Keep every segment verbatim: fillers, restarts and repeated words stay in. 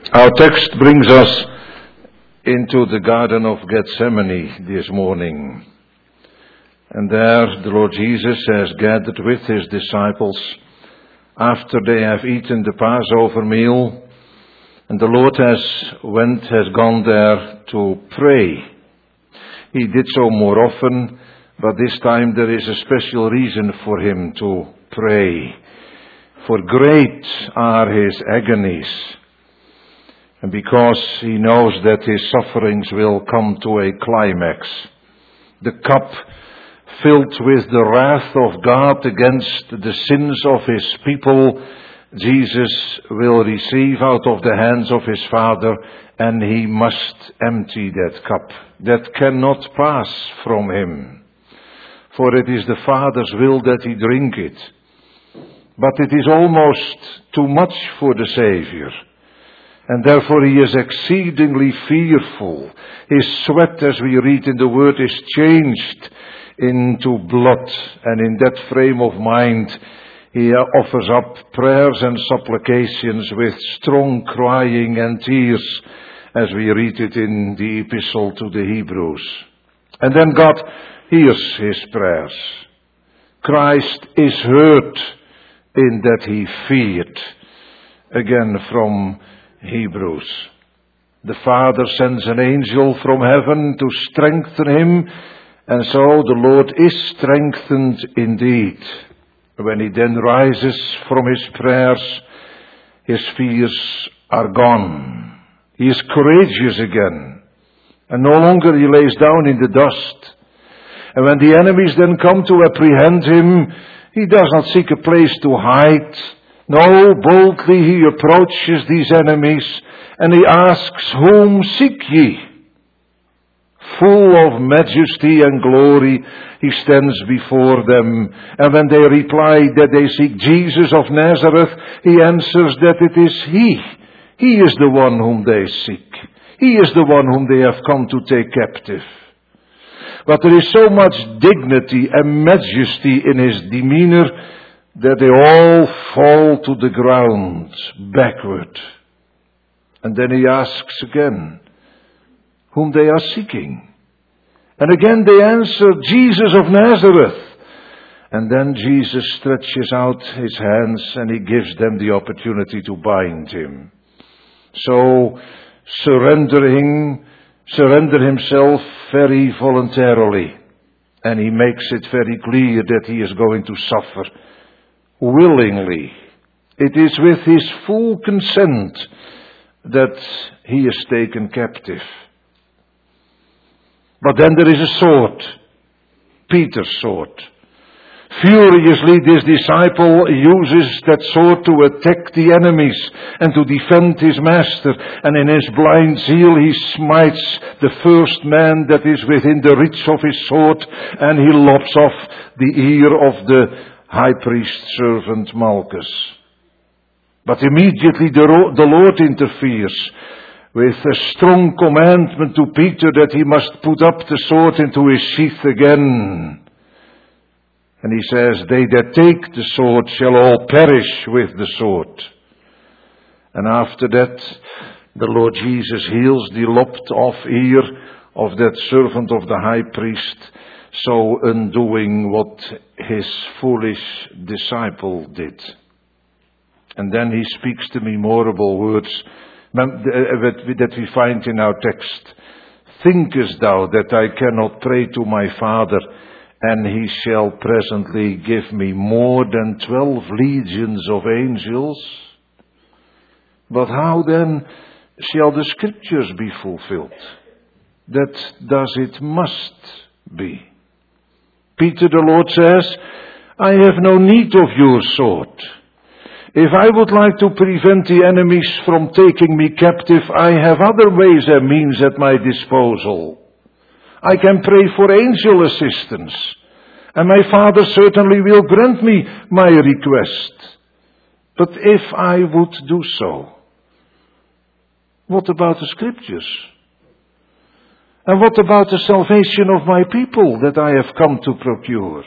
Our text brings us into the Garden of Gethsemane this morning. And there the Lord Jesus has gathered with his disciples after they have eaten the Passover meal. And the Lord has went, has gone there to pray. He did so more often, but this time there is a special reason for him to pray. For great are his agonies. And because he knows that his sufferings will come to a climax, the cup filled with the wrath of God against the sins of his people, Jesus will receive out of the hands of his Father, and he must empty that cup. That cannot pass from him. For it is the Father's will that he drink it. But it is almost too much for the Savior. And therefore he is exceedingly fearful. His sweat, as we read in the Word, is changed into blood. And in that frame of mind, he offers up prayers and supplications with strong crying and tears, as we read it in the epistle to the Hebrews. And then God hears his prayers. Christ is heard in that he feared. Again from Hebrews. The Father sends an angel from heaven to strengthen him, and so the Lord is strengthened indeed. When he then rises from his prayers, his fears are gone. He is courageous again, and no longer he lays down in the dust. And when the enemies then come to apprehend him, he does not seek a place to hide. No, boldly he approaches these enemies, and he asks, "Whom seek ye?" Full of majesty and glory, he stands before them. And when they reply that they seek Jesus of Nazareth, he answers that it is he. He is the one whom they seek. He is the one whom they have come to take captive. But there is so much dignity and majesty in his demeanor that they all fall to the ground backward. And then he asks again whom they are seeking. And again they answer, Jesus of Nazareth. And then Jesus stretches out his hands and he gives them the opportunity to bind him. So surrendering, surrender himself very voluntarily. And he makes it very clear that he is going to suffer willingly. It is with his full consent that he is taken captive. But then there is a sword, Peter's sword. Furiously this disciple uses that sword to attack the enemies and to defend his master. And in his blind zeal he smites the first man that is within the reach of his sword, and he lops off the ear of the high priest's servant Malchus. But immediately the, the Lord interferes with a strong commandment to Peter that he must put up the sword into his sheath again. And he says, "They that take the sword shall all perish with the sword." And after that, the Lord Jesus heals the lopped off ear of that servant of the high priest, so undoing what his foolish disciple did. And then he speaks the memorable words that we find in our text. "Thinkest thou that I cannot pray to my Father, and he shall presently give me more than twelve legions of angels? But how then shall the scriptures be fulfilled? That thus it must be." Peter, the Lord says, "I have no need of your sword. If I would like to prevent the enemies from taking me captive, I have other ways and means at my disposal. I can pray for angel assistance, and my Father certainly will grant me my request. But if I would do so, what about the scriptures? And what about the salvation of my people that I have come to procure?"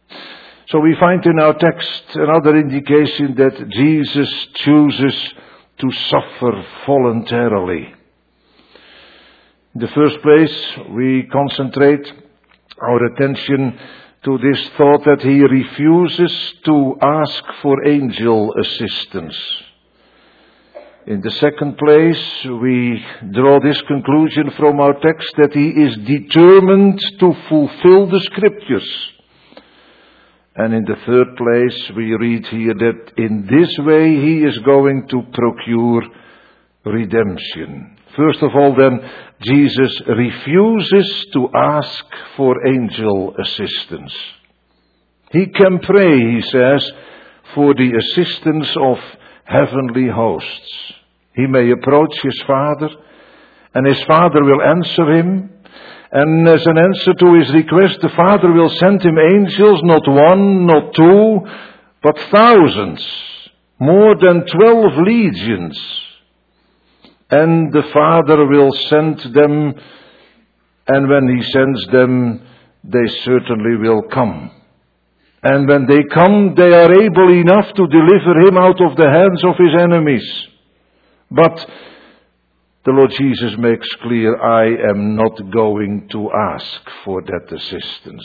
So we find in our text another indication that Jesus chooses to suffer voluntarily. In the first place, we concentrate our attention to this thought that he refuses to ask for angel assistance. In the second place, we draw this conclusion from our text that he is determined to fulfill the Scriptures. And in the third place, we read here that in this way he is going to procure redemption. First of all, then, Jesus refuses to ask for angel assistance. He can pray, he says, for the assistance of heavenly hosts. He may approach his Father, and his Father will answer him. And as an answer to his request, the Father will send him angels, not one, not two, but thousands, more than twelve legions. And the Father will send them, and when he sends them, they certainly will come. And when they come, they are able enough to deliver him out of the hands of his enemies. But the Lord Jesus makes clear, I am not going to ask for that assistance.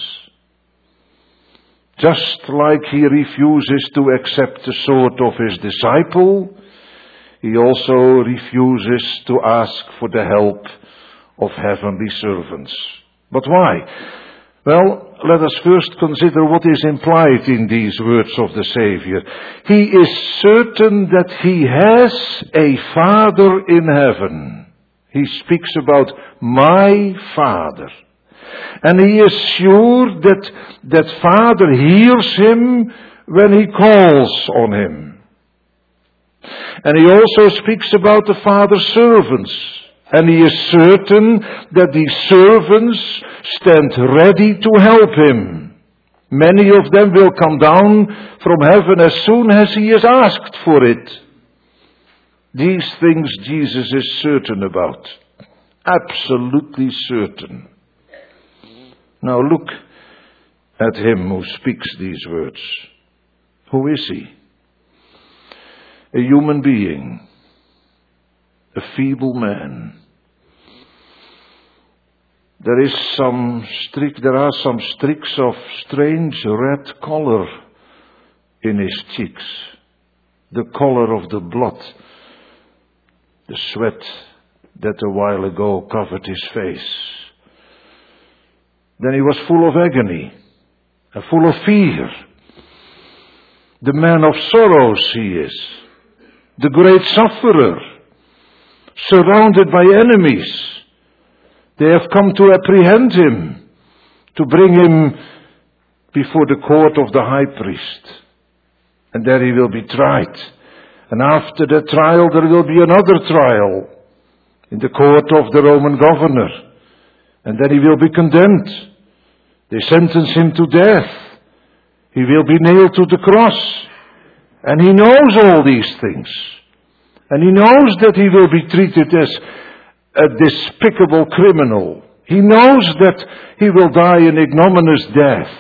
Just like he refuses to accept the sword of his disciple, he also refuses to ask for the help of heavenly servants. But why? Well, let us first consider what is implied in these words of the Savior. He is certain that he has a Father in heaven. He speaks about my Father. And he is sure that that Father hears him when he calls on him. And he also speaks about the Father's servants. And he is certain that these servants stand ready to help him. Many of them will come down from heaven as soon as he has asked for it. These things Jesus is certain about. Absolutely certain. Now look at him who speaks these words. Who is he? A human being. A feeble man. There is some streak, there are some streaks of strange red color in his cheeks. The color of the blood. The sweat that a while ago covered his face. Then he was full of agony and full of fear. The man of sorrows he is. The great sufferer. Surrounded by enemies. They have come to apprehend him, to bring him before the court of the high priest. And there he will be tried. And after the trial there will be another trial in the court of the Roman governor. And then he will be condemned. They sentence him to death. He will be nailed to the cross. And he knows all these things. And he knows that he will be treated as a despicable criminal. He knows that he will die an ignominious death.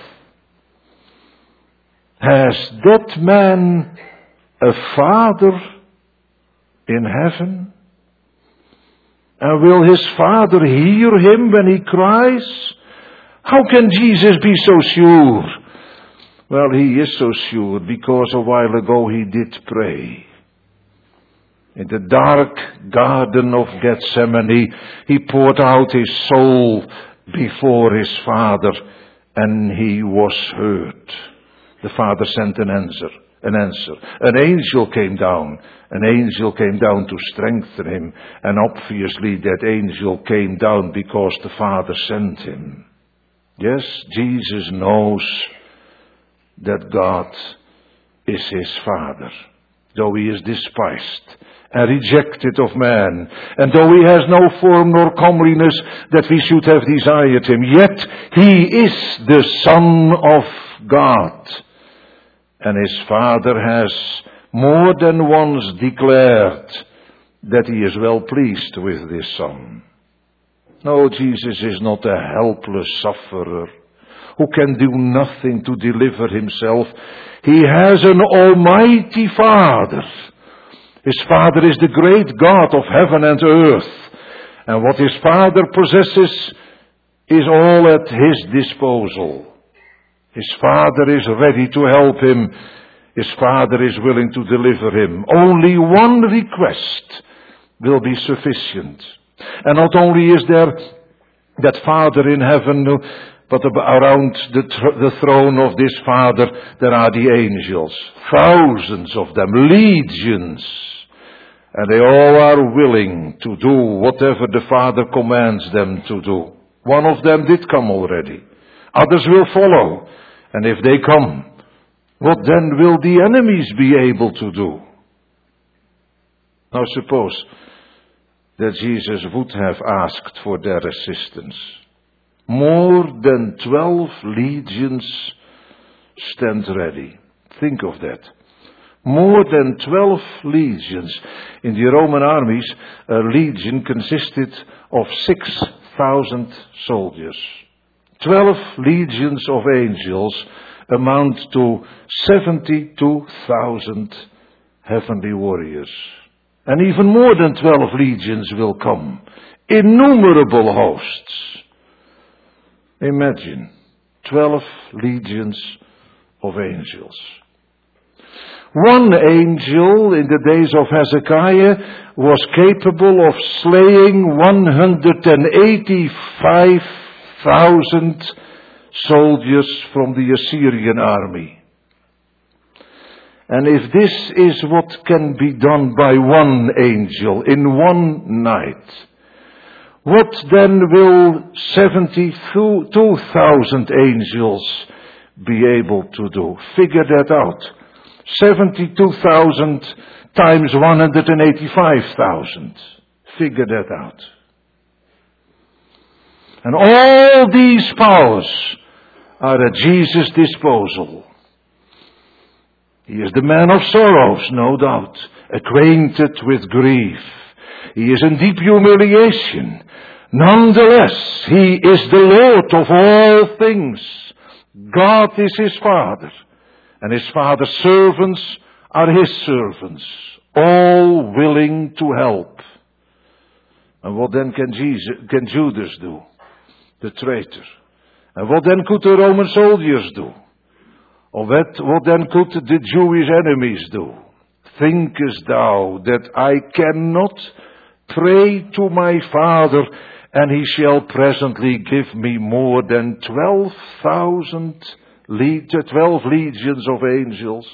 Has that man a Father in heaven? And will his Father hear him when he cries? How can Jesus be so sure? Well, he is so sure because a while ago he did pray. In the dark garden of Gethsemane, he poured out his soul before his Father, and he was heard. The Father sent an answer, an answer. An angel came down. An angel came down to strengthen him, and obviously that angel came down because the Father sent him. Yes, Jesus knows that God is his Father, though he is despised and rejected of man, and though he has no form nor comeliness that we should have desired him, yet he is the Son of God. And his Father has more than once declared that he is well pleased with this Son. No, Jesus is not a helpless sufferer who can do nothing to deliver himself. He has an almighty Father. His Father is the great God of heaven and earth. And what his Father possesses is all at his disposal. His Father is ready to help him. His Father is willing to deliver him. Only one request will be sufficient. And not only is there that Father in heaven, but around the, tr- the throne of this Father there are the angels. Thousands of them, legions. And they all are willing to do whatever the Father commands them to do. One of them did come already. Others will follow. And if they come, what then will the enemies be able to do? Now suppose that Jesus would have asked for their assistance. More than twelve legions stand ready. Think of that. More than twelve legions. In the Roman armies, a legion consisted of six thousand soldiers. Twelve legions of angels amount to seventy-two thousand heavenly warriors. And even more than twelve legions will come. Innumerable hosts. Imagine, twelve legions of angels. One angel in the days of Hezekiah was capable of slaying one hundred eighty-five thousand soldiers from the Assyrian army. And if this is what can be done by one angel in one night, what then will seventy-two thousand angels be able to do? Figure that out. seventy-two thousand times one hundred eighty-five thousand. Figure that out. And all these powers are at Jesus' disposal. He is the man of sorrows, no doubt, acquainted with grief. He is in deep humiliation. Nonetheless, he is the Lord of all things. God is his Father, and his Father's servants are his servants, all willing to help. And what then can Jesus, can Judas do? The traitor. And what then could the Roman soldiers do? Or what, what then could the Jewish enemies do? Thinkest thou that I cannot pray to my Father, and he shall presently give me more than twelve thousand, twelve legions of angels?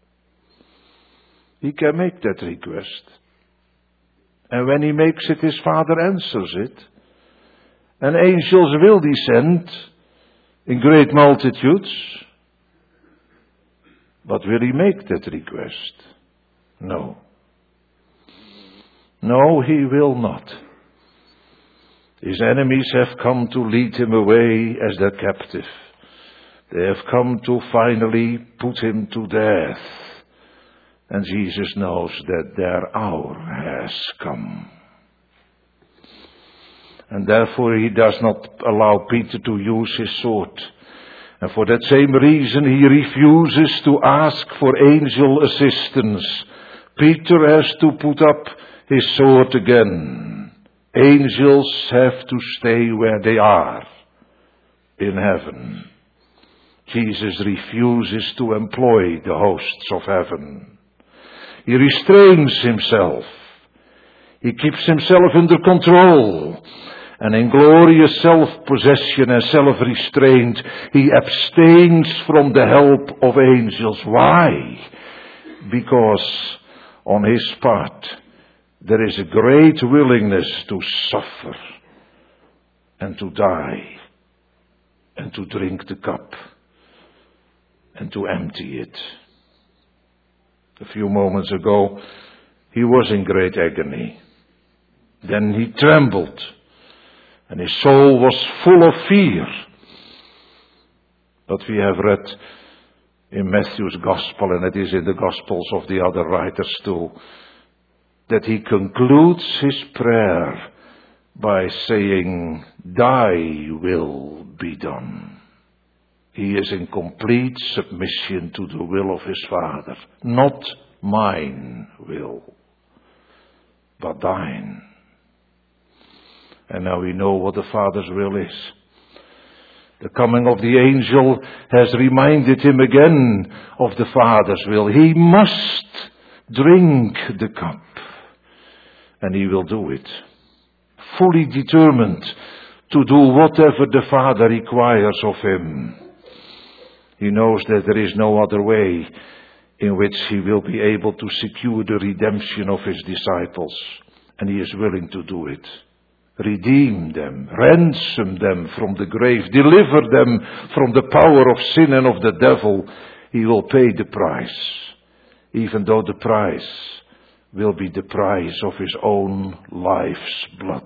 He can make that request. And when he makes it, his Father answers it. And angels will descend in great multitudes. But will he make that request? No. No, he will not. His enemies have come to lead him away as their captive. They have come to finally put him to death. And Jesus knows that their hour has come. And therefore he does not allow Peter to use his sword. And for that same reason he refuses to ask for angel assistance. Peter has to put up his sword again. Angels have to stay where they are, in heaven. Jesus refuses to employ the hosts of heaven. He restrains himself. He keeps himself under control. And in glorious self-possession and self-restraint, he abstains from the help of angels. Why? Because on his part, there is a great willingness to suffer and to die and to drink the cup and to empty it. A few moments ago, he was in great agony. Then he trembled. And his soul was full of fear. But we have read in Matthew's Gospel, and it is in the Gospels of the other writers too, that he concludes his prayer by saying, "Thy will be done." He is in complete submission to the will of his Father, not mine will. but thine. And now we know what the Father's will is. The coming of the angel has reminded him again of the Father's will. He must drink the cup. And he will do it. Fully determined to do whatever the Father requires of him. He knows that there is no other way in which he will be able to secure the redemption of his disciples. And he is willing to do it. Redeem them, ransom them from the grave, deliver them from the power of sin and of the devil. He will pay the price, even though the price will be the price of his own life's blood.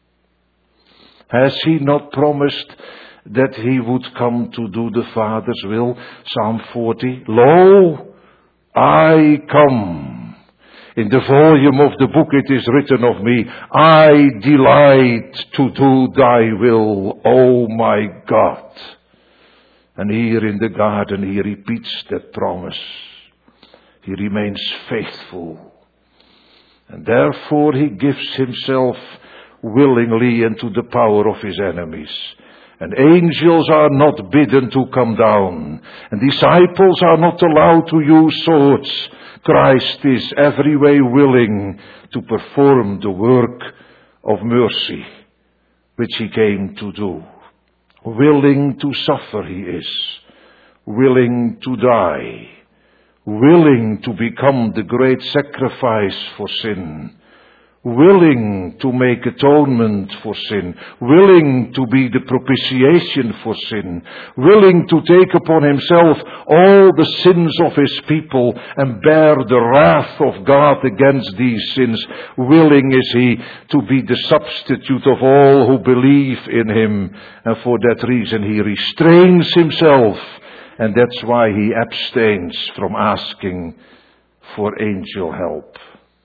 Has he not promised that he would come to do the Father's will? Psalm forty, Lo, I come. In the volume of the book it is written of me, I delight to do thy will, O my God. And here in the garden he repeats that promise. He remains faithful. And therefore he gives himself willingly into the power of his enemies. And angels are not bidden to come down. And disciples are not allowed to use swords. Christ is every way willing to perform the work of mercy which he came to do. Willing to suffer he is. Willing to die. Willing to become the great sacrifice for sin. Willing to make atonement for sin, willing to be the propitiation for sin, willing to take upon himself all the sins of his people and bear the wrath of God against these sins. Willing is he to be the substitute of all who believe in him, and for that reason he restrains himself, and that's why he abstains from asking for angel help.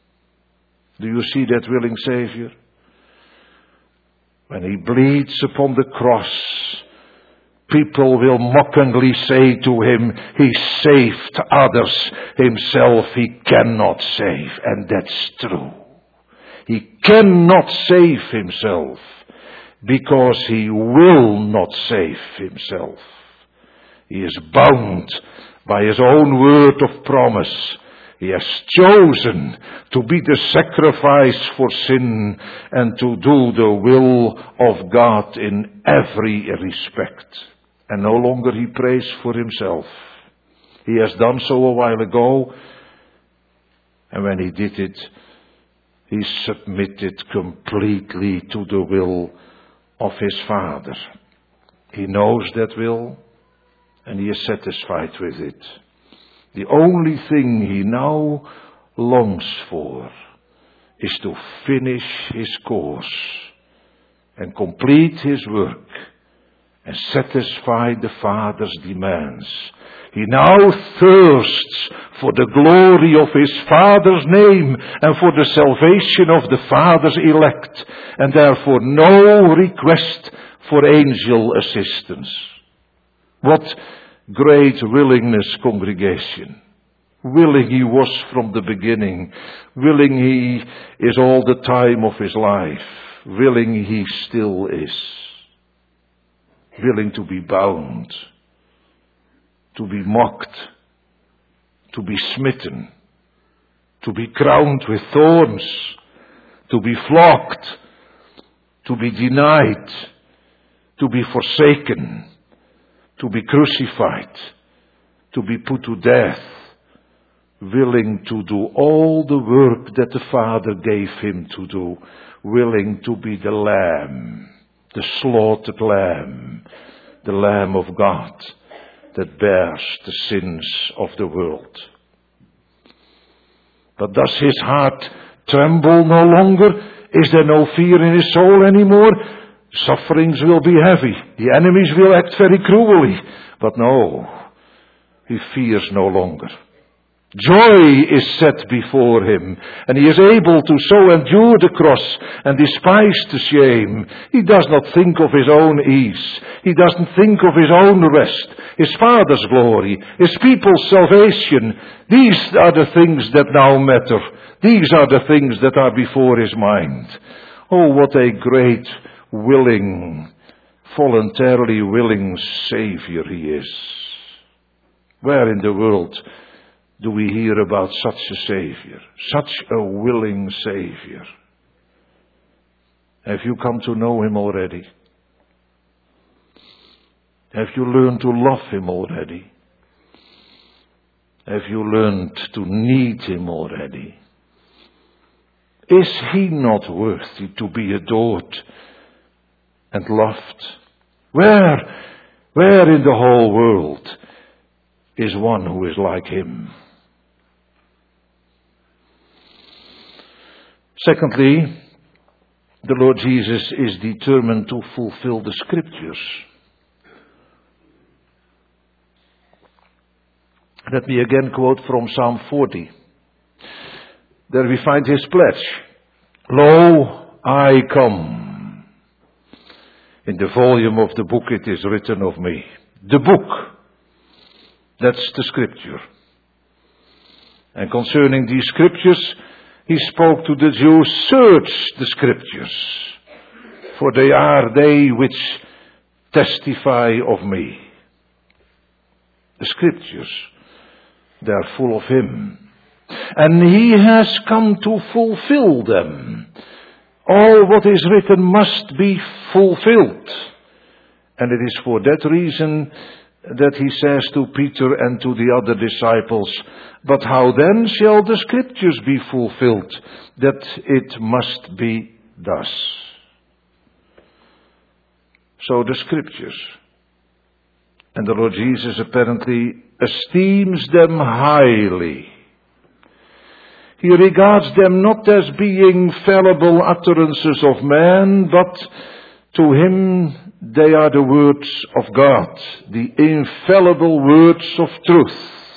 Do you see that willing Savior? When he bleeds upon the cross, people will mockingly say to him, he saved others, himself he cannot save. And that's true. He cannot save himself because he will not save himself. He is bound by his own word of promise. He has chosen to be the sacrifice for sin and to do the will of God in every respect. And no longer he prays for himself. He has done so a while ago, and when he did it, he submitted completely to the will of his Father. He knows that will, and he is satisfied with it. The only thing he now longs for is to finish his course and complete his work and satisfy the Father's demands. He now thirsts for the glory of his Father's name and for the salvation of the Father's elect, and therefore no request for angel assistance. What great willingness, congregation. Willing he was from the beginning. Willing he is all the time of his life. Willing he still is. Willing to be bound. To be mocked. To be smitten. To be crowned with thorns. To be flogged. To be denied. To be forsaken. To be crucified, to be put to death, willing to do all the work that the Father gave him to do, willing to be the Lamb, the slaughtered Lamb, the Lamb of God that bears the sins of the world. But does his heart tremble no longer? Is there no fear in his soul anymore? Sufferings will be heavy. The enemies will act very cruelly. But no, he fears no longer. Joy is set before him, and he is able to so endure the cross and despise the shame. He does not think of his own ease. He doesn't think of his own rest, his Father's glory, his people's salvation. These are the things that now matter. These are the things that are before his mind. Oh, what a great, willing, voluntarily willing Savior he is. Where in the world do we hear about such a Savior, such a willing Savior? Have you come to know him already? Have you learned to love him already? Have you learned to need him already? Is he not worthy to be adored and loved? Where, where in the whole world is one who is like him? Secondly, the Lord Jesus is determined to fulfill the Scriptures. Let me again quote from Psalm forty. There we find his pledge. Lo, I come. In the volume of the book it is written of me. The book, that's the Scripture. And concerning these Scriptures, he spoke to the Jews, search the Scriptures, for they are they which testify of me. The Scriptures, they are full of him. And he has come to fulfill them. All what is written must be fulfilled. And it is for that reason that he says to Peter and to the other disciples, but how then shall the Scriptures be fulfilled, that it must be thus? So the Scriptures. And the Lord Jesus apparently esteems them highly. He regards them not as being fallible utterances of man, but to him they are the words of God, the infallible words of truth.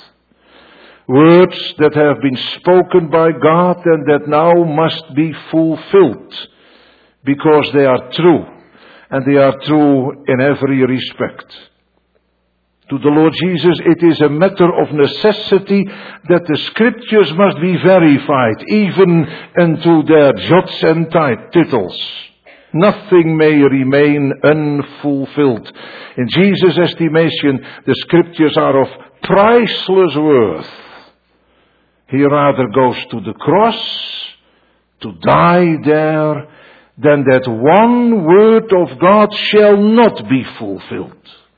Words that have been spoken by God and that now must be fulfilled, because they are true, and they are true in every respect. To the Lord Jesus, it is a matter of necessity that the Scriptures must be verified, even unto their jots and tittles. Nothing may remain unfulfilled. In Jesus' estimation, the Scriptures are of priceless worth. He rather goes to the cross to die there than that one word of God shall not be fulfilled.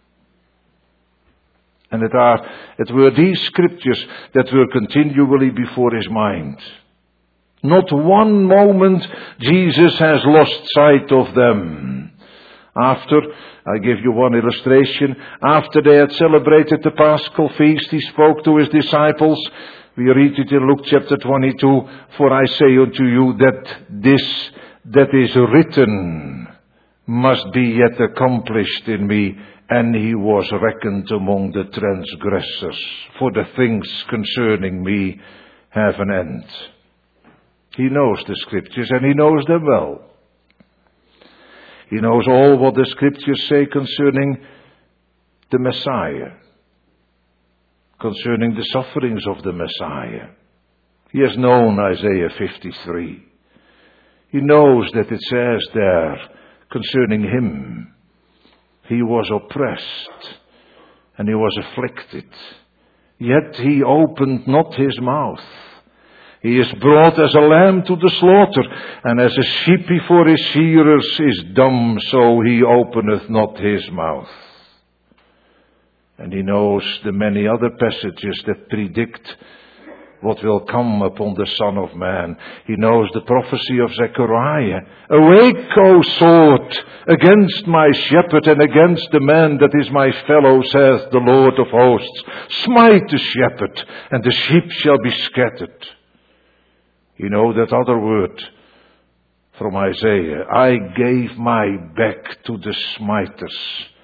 And it, are, it were these Scriptures that were continually before his mind. Not one moment Jesus has lost sight of them. After, I give you one illustration, after they had celebrated the Paschal feast, he spoke to his disciples. We read it in Luke chapter twenty-two, for I say unto you that this that is written must be yet accomplished in me. And he was reckoned among the transgressors, for the things concerning me have an end. He knows the Scriptures, and he knows them well. He knows all what the Scriptures say concerning the Messiah, concerning the sufferings of the Messiah. He has known Isaiah fifty-three. He knows that it says there concerning him, he was oppressed and he was afflicted, yet he opened not his mouth. He is brought as a lamb to the slaughter, and as a sheep before his shearers is dumb, so he openeth not his mouth. And he knows the many other passages that predict what will come upon the Son of Man. He knows the prophecy of Zechariah. Awake, O sword, against my shepherd and against the man that is my fellow, saith the Lord of hosts. Smite the shepherd, and the sheep shall be scattered. You know that other word from Isaiah. I gave my back to the smiters,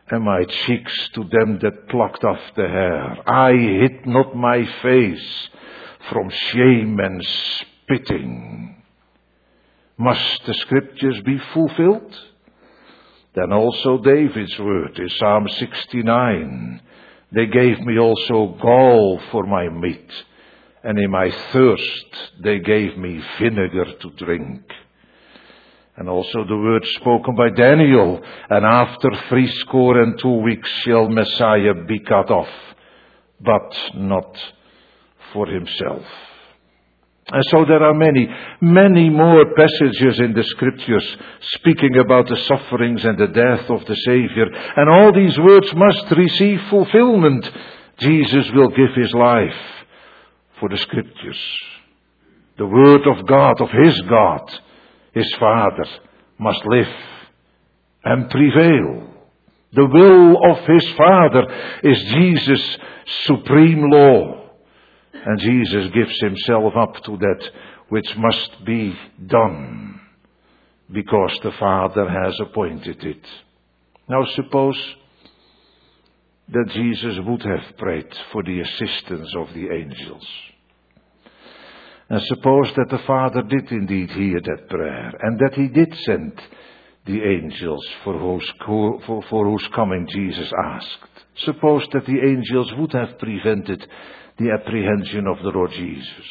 and my cheeks to them that plucked off the hair. I hid not my face from shame and spitting. Must the scriptures be fulfilled? Then also David's word in Psalm sixty-nine. They gave me also gall for my meat, and in my thirst they gave me vinegar to drink. And also the word spoken by Daniel, and after threescore and two weeks shall Messiah be cut off, but not for himself. And so there are many, many more passages in the scriptures speaking about the sufferings and the death of the Savior. And all these words must receive fulfillment. Jesus will give his life for the scriptures. The word of God, of his God, his Father, must live and prevail. The will of his Father is Jesus' supreme law. And Jesus gives himself up to that which must be done, because the Father has appointed it. Now suppose that Jesus would have prayed for the assistance of the angels. And suppose that the Father did indeed hear that prayer, and that he did send the angels for whose, for, for whose coming Jesus asked. Suppose that the angels would have prevented the apprehension of the Lord Jesus.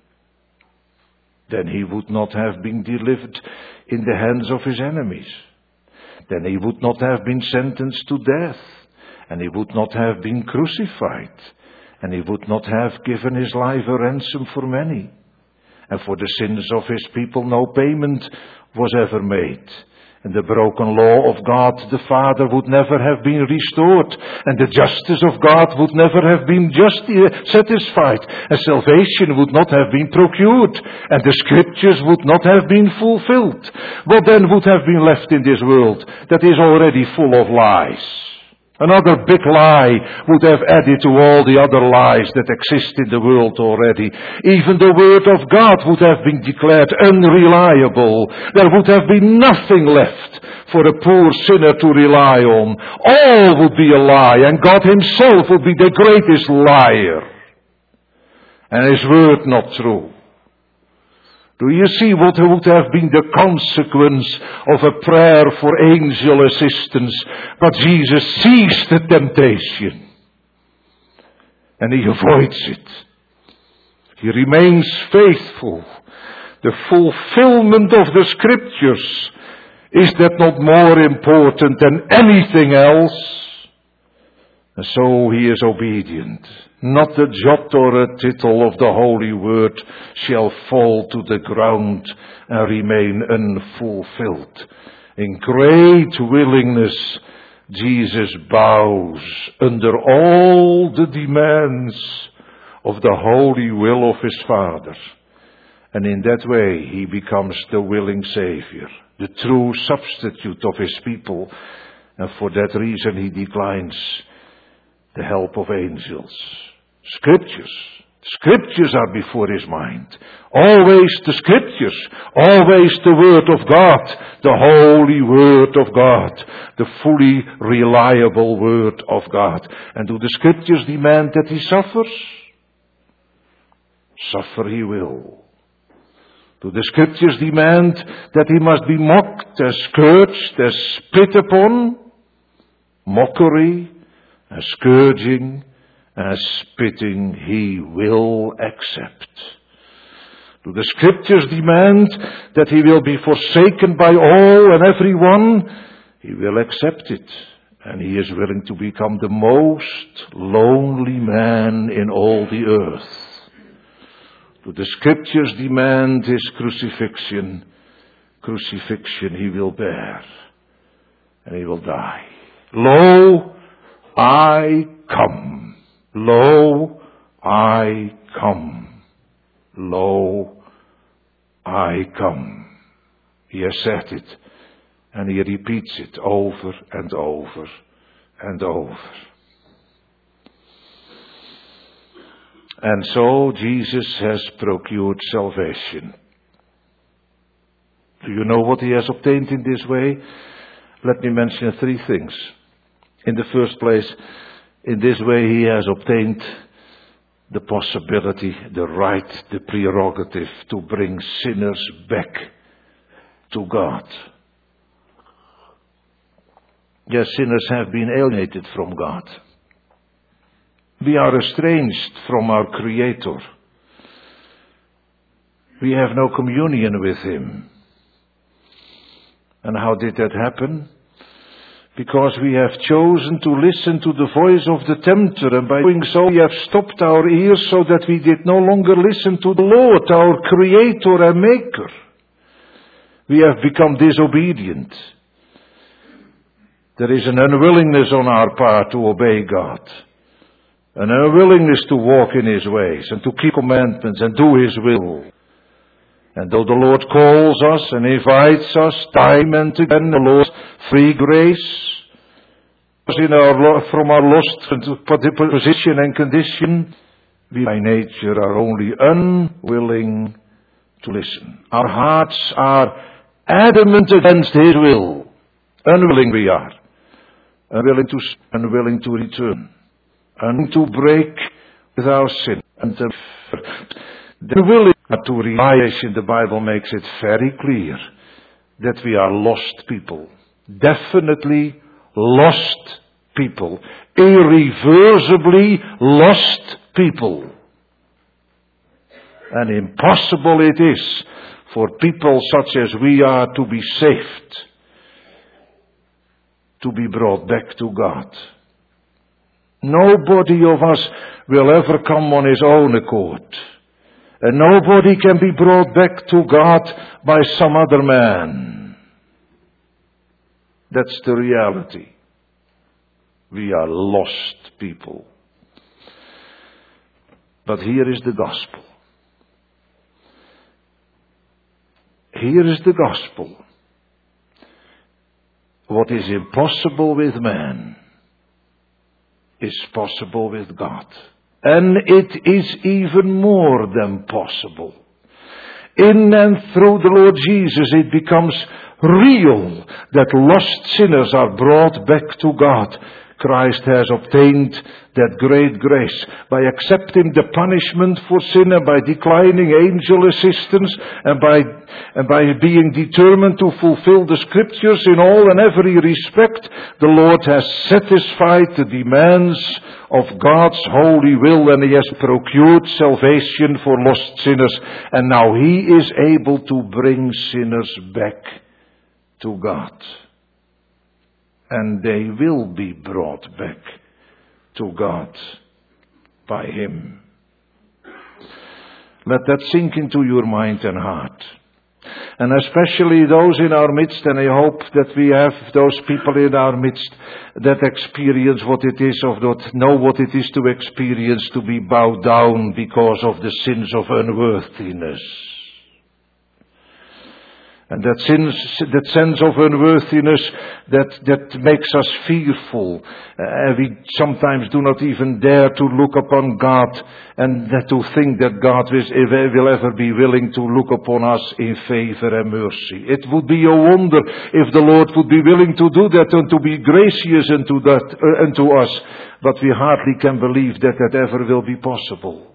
Then he would not have been delivered in the hands of his enemies. Then he would not have been sentenced to death. And he would not have been crucified. And he would not have given his life a ransom for many. And for the sins of his people no payment was ever made. And the broken law of God the Father would never have been restored, and the justice of God would never have been just satisfied, and salvation would not have been procured, and the scriptures would not have been fulfilled. What then would have been left in this world that is already full of lies? Another big lie would have added to all the other lies that exist in the world already. Even the word of God would have been declared unreliable. There would have been nothing left for a poor sinner to rely on. All would be a lie, and God himself would be the greatest liar. And his word not true. Do you see what would have been the consequence of a prayer for angel assistance? But Jesus sees the temptation. And he avoids it. He remains faithful. The fulfillment of the scriptures, is that not more important than anything else? And so he is obedient. Not a jot or a tittle of the holy word shall fall to the ground and remain unfulfilled. In great willingness, Jesus bows under all the demands of the holy will of his Father. And in that way, he becomes the willing Savior, the true substitute of his people. And for that reason, he declines the help of angels. Scriptures. Scriptures are before his mind. Always the scriptures. Always the word of God. The holy word of God. The fully reliable word of God. And do the scriptures demand that he suffers? Suffer he will. Do the scriptures demand that he must be mocked, as scourged, as spit upon? Mockery, as scourging, as spitting, he will accept. Do the scriptures demand that he will be forsaken by all and everyone? He will accept it. And he is willing to become the most lonely man in all the earth. Do the scriptures demand his crucifixion? Crucifixion he will bear. And he will die. Lo, I come. Lo, I come. Lo, I come. He has said it, and he repeats it over and over and over. And so Jesus has procured salvation. Do you know what he has obtained in this way? Let me mention three things. In the first place, in this way he has obtained the possibility, the right, the prerogative to bring sinners back to God. Yes, sinners have been alienated from God. We are estranged from our Creator. We have no communion with Him. And how did that happen? Because we have chosen to listen to the voice of the tempter, and by doing so we have stopped our ears so that we did no longer listen to the Lord, our Creator and Maker. We have become disobedient. There is an unwillingness on our part to obey God. An unwillingness to walk in His ways and to keep commandments and do His will. And though the Lord calls us and invites us time and again, the Lord's free grace in our, from our lost position and condition, we by nature are only unwilling to listen. Our hearts are adamant against His will. Unwilling we are. Unwilling to, unwilling to return. Unwilling to break with our sin. And to, the willing to realize, in the Bible makes it very clear that we are lost people. Definitely lost people. Irreversibly lost people. And impossible it is for people such as we are to be saved, to be brought back to God. Nobody of us will ever come on his own accord. And nobody can be brought back to God by some other man. That's the reality. We are lost people. But here is the gospel. Here is the gospel. What is impossible with man is possible with God. And it is even more than possible. In and through the Lord Jesus, it becomes real that lost sinners are brought back to God. Christ has obtained that great grace by accepting the punishment for sin and by declining angel assistance and by, and by being determined to fulfill the scriptures in all and every respect. The Lord has satisfied the demands of God's holy will, and He has procured salvation for lost sinners, and now He is able to bring sinners back to God. And they will be brought back to God by Him. Let that sink into your mind and heart. And especially those in our midst, and I hope that we have those people in our midst that experience what it is, of that know what it is to experience to be bowed down because of the sins of unworthiness. And that sins, that sense of unworthiness that, that makes us fearful. Uh, we sometimes do not even dare to look upon God and that to think that God will, will ever be willing to look upon us in favor and mercy. It would be a wonder if the Lord would be willing to do that and to be gracious unto, that, uh, unto us. But we hardly can believe that that ever will be possible.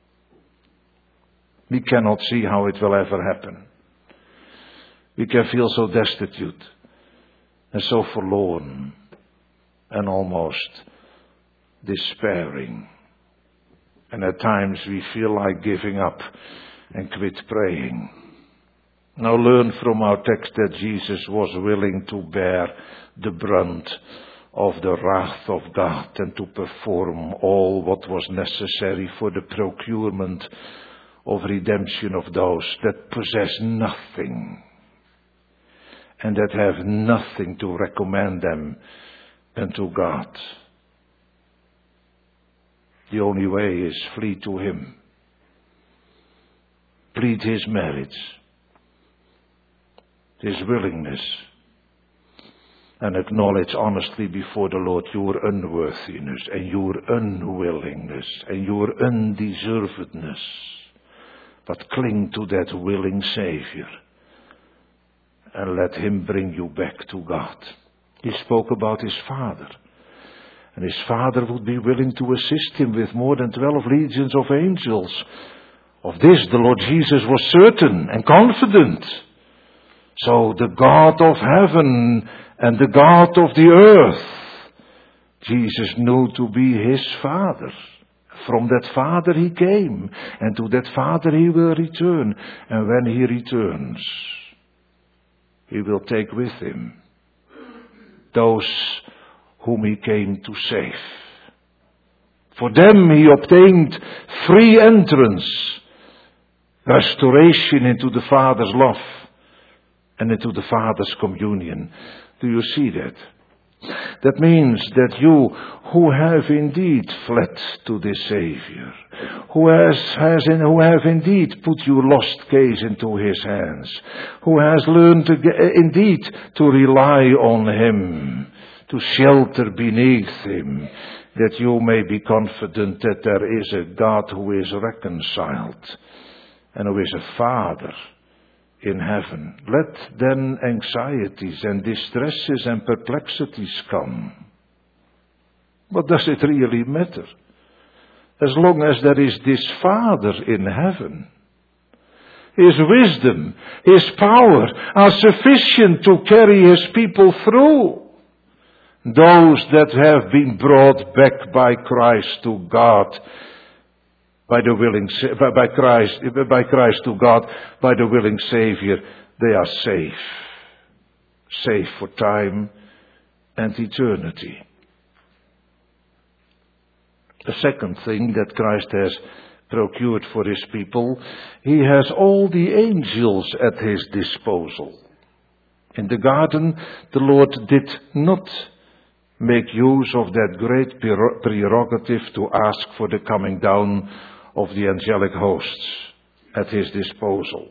We cannot see how it will ever happen. We can feel so destitute and so forlorn and almost despairing. And at times we feel like giving up and quit praying. Now learn from our text that Jesus was willing to bear the brunt of the wrath of God and to perform all what was necessary for the procurement of redemption of those that possess nothing and that have nothing to recommend them unto God. The only way is flee to Him, plead His merits, His willingness, and acknowledge honestly before the Lord your unworthiness and your unwillingness and your undeservedness. But cling to that willing Savior and let Him bring you back to God. He spoke about His Father. And his Father would be willing to assist him with more than twelve legions of angels. Of this the Lord Jesus was certain and confident. So the God of heaven and the God of the earth, Jesus knew to be his Father. From that Father he came, and to that Father he will return. And when he returns, he will take with him those whom he came to save. For them he obtained free entrance, restoration into the Father's love and into the Father's communion. Do you see that? That means that you who have indeed fled to this Savior, who has, has in, who have indeed put your lost case into his hands, who has learned to, indeed to rely on him, to shelter beneath him, that you may be confident that there is a God who is reconciled and who is a Father in heaven. Let then anxieties and distresses and perplexities come. What does it really matter? As long as there is this Father in heaven, his wisdom, his power are sufficient to carry his people through. Those that have been brought back by Christ to God, by the willing, by Christ, by Christ to God, by the willing Savior, they are safe. Safe for time and eternity. The second thing that Christ has procured for his people, he has all the angels at his disposal. In the garden, the Lord did not make use of that great prerogative to ask for the coming down of the angelic hosts at his disposal.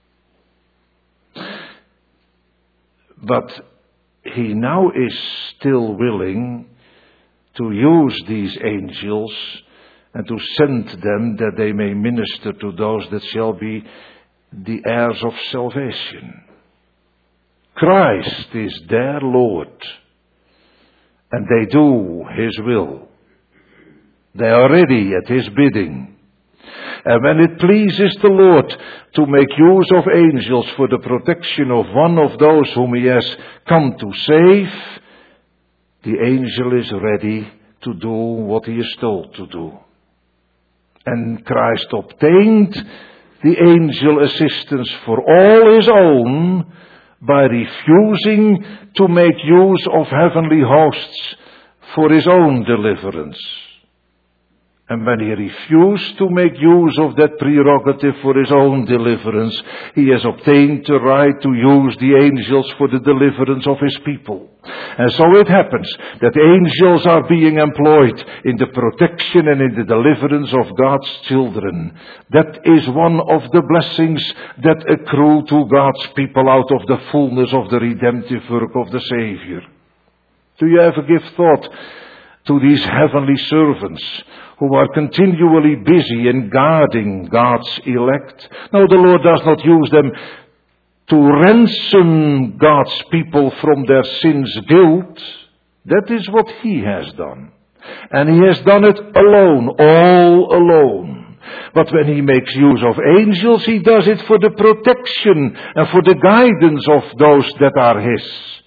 But he now is still willing to use these angels and to send them that they may minister to those that shall be the heirs of salvation. Christ is their Lord, and they do his will. They are ready at his bidding. And when it pleases the Lord to make use of angels for the protection of one of those whom he has come to save, the angel is ready to do what he is told to do. And Christ obtained the angel assistance for all his own by refusing to make use of heavenly hosts for his own deliverance. And when he refused to make use of that prerogative for his own deliverance, he has obtained the right to use the angels for the deliverance of his people. And so it happens that angels are being employed in the protection and in the deliverance of God's children. That is one of the blessings that accrue to God's people out of the fullness of the redemptive work of the Savior. Do you ever give thought to these heavenly servants who are continually busy in guarding God's elect? No, the Lord does not use them to ransom God's people from their sin's guilt. That is what he has done. And he has done it alone, all alone. But when he makes use of angels, he does it for the protection and for the guidance of those that are his.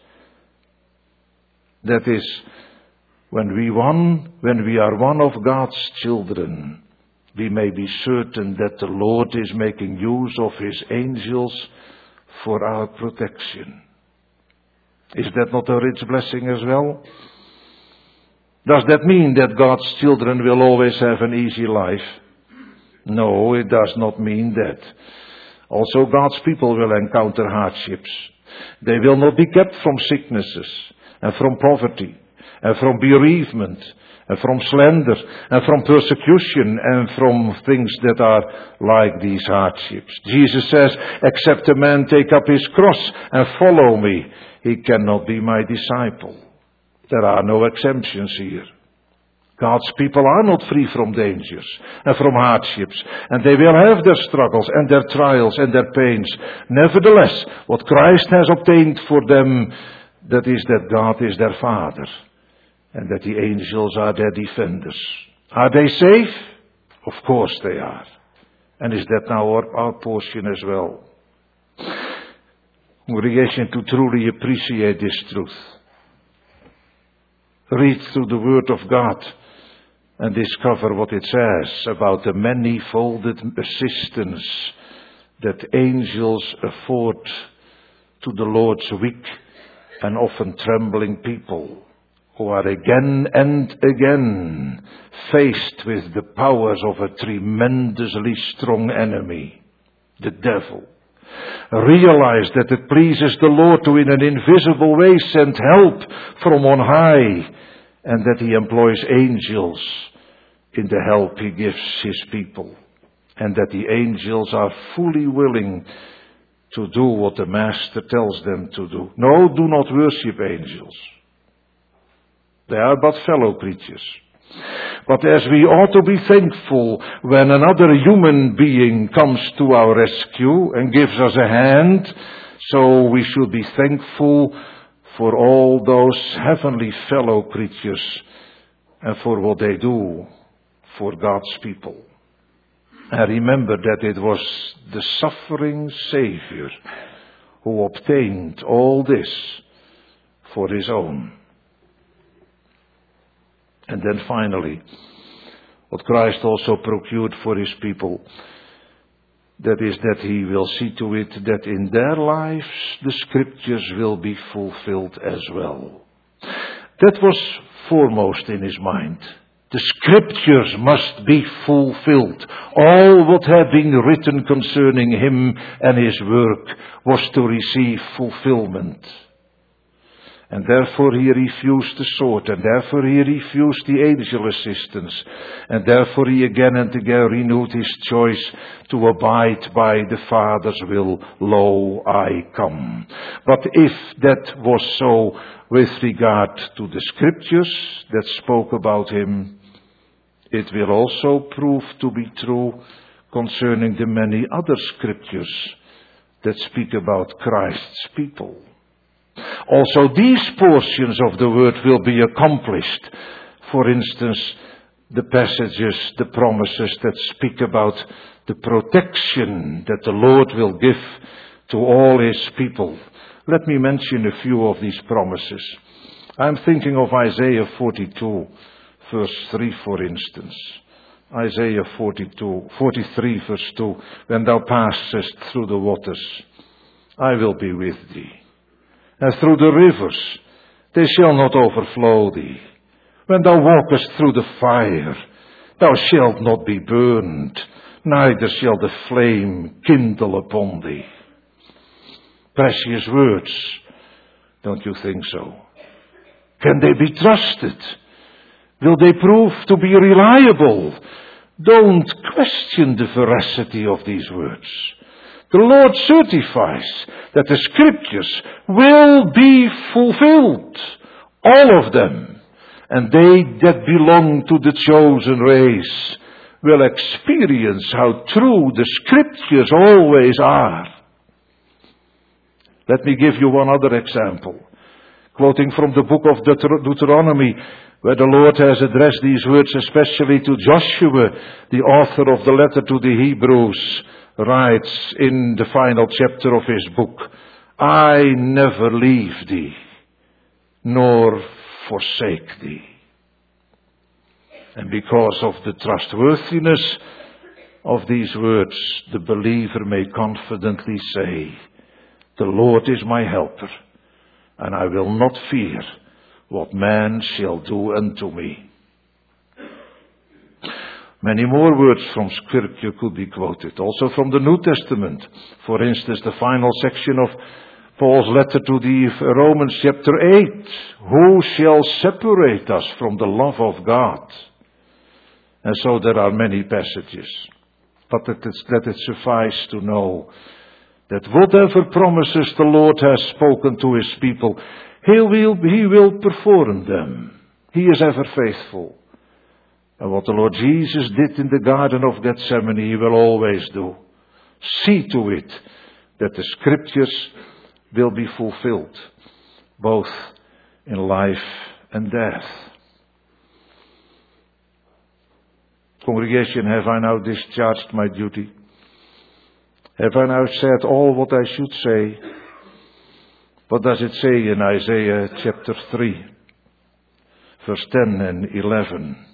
That is, When we one, when we are one of God's children, we may be certain that the Lord is making use of his angels for our protection. Is that not a rich blessing as well? Does that mean that God's children will always have an easy life? No, it does not mean that. Also, God's people will encounter hardships. They will not be kept from sicknesses and from poverty, and from bereavement, and from slander, and from persecution, and from things that are like these hardships. Jesus says, except a man take up his cross and follow me, he cannot be my disciple. There are no exemptions here. God's people are not free from dangers and from hardships, and they will have their struggles and their trials and their pains. Nevertheless, what Christ has obtained for them, that is that God is their Father. and that the angels are their defenders. Are they safe? Of course they are. And is that now our, our portion as well? Congregation, to truly appreciate this truth, read through the Word of God and discover what it says about the manifolded assistance that angels afford to the Lord's weak and often trembling people, who are again and again faced with the powers of a tremendously strong enemy, the devil. Realize that it pleases the Lord to in an invisible way send help from on high, and that he employs angels in the help he gives his people, and that the angels are fully willing to do what the Master tells them to do. No, do not worship angels. They are but fellow creatures. But as we ought to be thankful when another human being comes to our rescue and gives us a hand, so we should be thankful for all those heavenly fellow creatures and for what they do for God's people. And remember that it was the suffering Savior who obtained all this for his own. And then finally, what Christ also procured for his people, that is that he will see to it that in their lives the scriptures will be fulfilled as well. That was foremost in his mind. The scriptures must be fulfilled. All what had been written concerning him and his work was to receive fulfillment. And therefore he refused the sword, and therefore he refused the angel assistance, and therefore he again and again renewed his choice to abide by the Father's will. Lo, I come. But if that was so with regard to the scriptures that spoke about him, it will also prove to be true concerning the many other scriptures that speak about Christ's people. Also, these portions of the word will be accomplished. For instance, the passages, the promises that speak about the protection that the Lord will give to all his people. Let me mention a few of these promises. I'm thinking of Isaiah forty-two, verse three, for instance. Isaiah forty-two, forty-three, verse two. When thou passest through the waters, I will be with thee. And through the rivers, they shall not overflow thee. When thou walkest through the fire, thou shalt not be burned, neither shall the flame kindle upon thee. Precious words, don't you think so? Can they be trusted? Will they prove to be reliable? Don't question the veracity of these words. The Lord certifies that the scriptures will be fulfilled, all of them, and they that belong to the chosen race will experience how true the scriptures always are. Let me give you one other example, quoting from the book of Deut- Deuteronomy, where the Lord has addressed these words especially to Joshua, the author of the letter to the Hebrews, writes in the final chapter of his book, I never leave thee, nor forsake thee. And because of the trustworthiness of these words, the believer may confidently say, the Lord is my helper, and I will not fear what man shall do unto me. Many more words from Scripture could be quoted, also from the New Testament. For instance, the final section of Paul's letter to the Romans chapter eight. Who shall separate us from the love of God? And so there are many passages. But let it, let it suffice to know that whatever promises the Lord has spoken to his people, he will, he will perform them. He is ever faithful. And what the Lord Jesus did in the Garden of Gethsemane, he will always do. See to it that the scriptures will be fulfilled, both in life and death. Congregation, have I now discharged my duty? Have I now said all what I should say? What does it say in Isaiah chapter three, verse ten and eleven?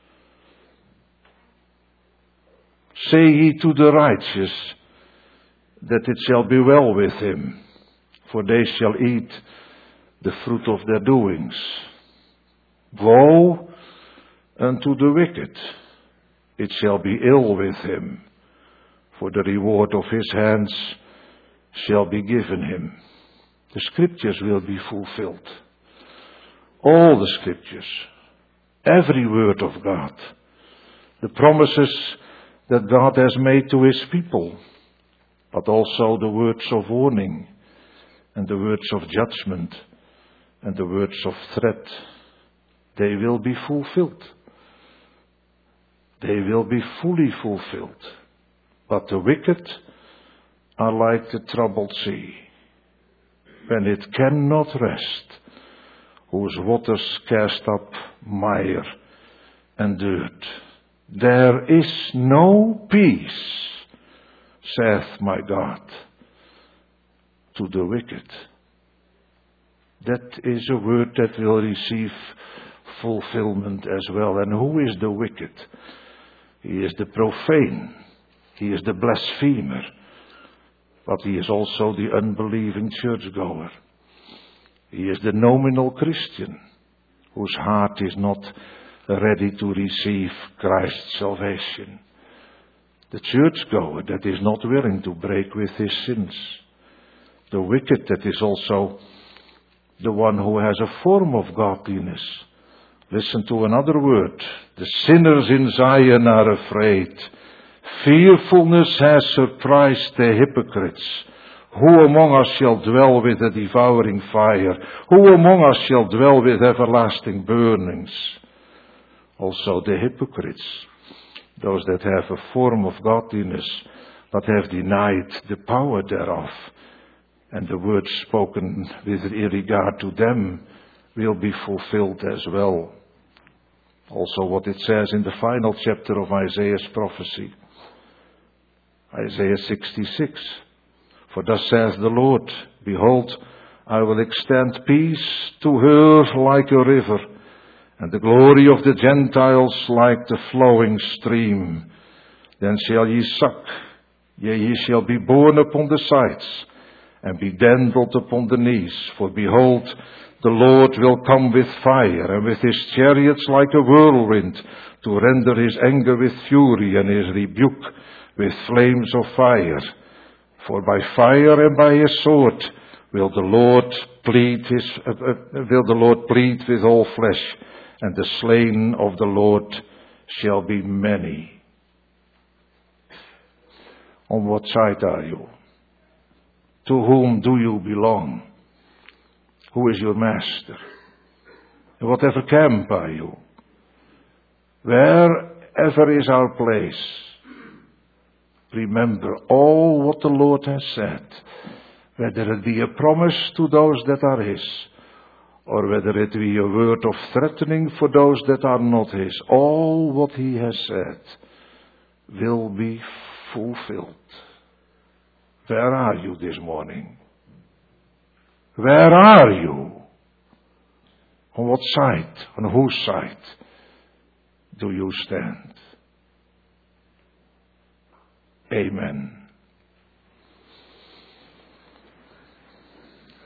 Say ye to the righteous that it shall be well with him, for they shall eat the fruit of their doings. Woe unto the wicked, it shall be ill with him, for the reward of his hands shall be given him. The scriptures will be fulfilled. All the scriptures, every word of God, the promises that God has made to his people, but also the words of warning and the words of judgment and the words of threat, they will be fulfilled. They will be fully fulfilled. But the wicked are like the troubled sea, when it cannot rest, whose waters cast up mire and dirt. There is no peace, saith my God, to the wicked. That is a word that will receive fulfillment as well. And who is the wicked? He is the profane. He is the blasphemer. But he is also the unbelieving churchgoer. He is the nominal Christian, whose heart is not ready to receive Christ's salvation. The churchgoer that is not willing to break with his sins. The wicked that is also the one who has a form of godliness. Listen to another word. The sinners in Zion are afraid. Fearfulness has surprised the hypocrites. Who among us shall dwell with a devouring fire? Who among us shall dwell with everlasting burnings? Also the hypocrites, those that have a form of godliness, but have denied the power thereof, and the words spoken with regard to them will be fulfilled as well. Also what it says in the final chapter of Isaiah's prophecy, Isaiah sixty-six. For thus says the Lord, behold, I will extend peace to her like a river, and the glory of the Gentiles like the flowing stream. Then shall ye suck, yea, ye shall be borne upon the sides, and be dandled upon the knees. For behold, the Lord will come with fire, and with his chariots like a whirlwind, to render his anger with fury, and his rebuke with flames of fire. For by fire and by his sword will the Lord plead his uh, uh, will the Lord plead with all flesh, and the slain of the Lord shall be many. On what side are you? To whom do you belong? Who is your master? In whatever camp are you? Wherever is our place, remember all what the Lord has said, whether it be a promise to those that are his, or whether it be a word of threatening for those that are not his. All what he has said will be fulfilled. Where are you this morning? Where are you? On what side, on whose side do you stand? Amen.